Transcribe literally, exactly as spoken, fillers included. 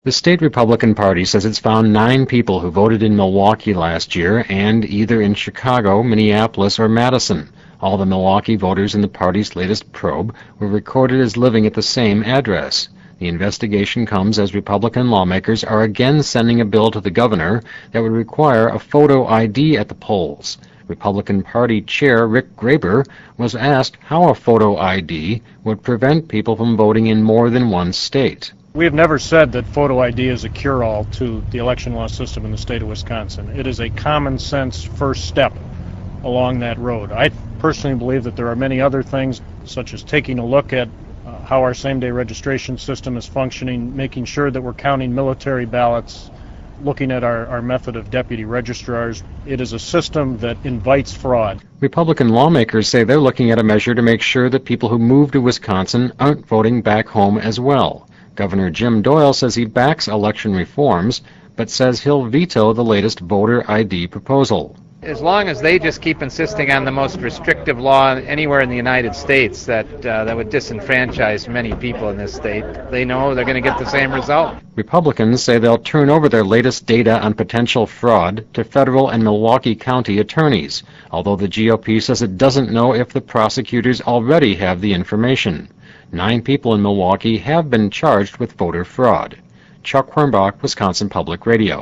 The state Republican Party says it's found nine people who voted in Milwaukee last year and either in Chicago, Minneapolis, or Madison. All the Milwaukee voters in the party's latest probe were recorded as living at the same address. The investigation comes as Republican lawmakers are again sending a bill to the governor that would require a photo I D at the polls. Republican Party Chair Rick Graber was asked how a photo I D would prevent people from voting in more than one state. We have never said that photo I D is a cure-all to the election law system in the state of Wisconsin. It is a common-sense first step along that road. I personally believe that there are many other things, such as taking a look at uh, how our same-day registration system is functioning, making sure that we're counting military ballots, looking at our, our method of deputy registrars. It is a system that invites fraud. Republican lawmakers say they're looking at a measure to make sure that people who move to Wisconsin aren't voting back home as well. Governor Jim Doyle says he backs election reforms, but says he'll veto the latest voter I D proposal. As long as they just keep insisting on the most restrictive law anywhere in the United States that uh, that would disenfranchise many people in this state, they know they're going to get the same result. Republicans say they'll turn over their latest data on potential fraud to federal and Milwaukee County attorneys, although the G O P says it doesn't know if the prosecutors already have the information. Nine people in Milwaukee have been charged with voter fraud. Chuck Hornbach, Wisconsin Public Radio.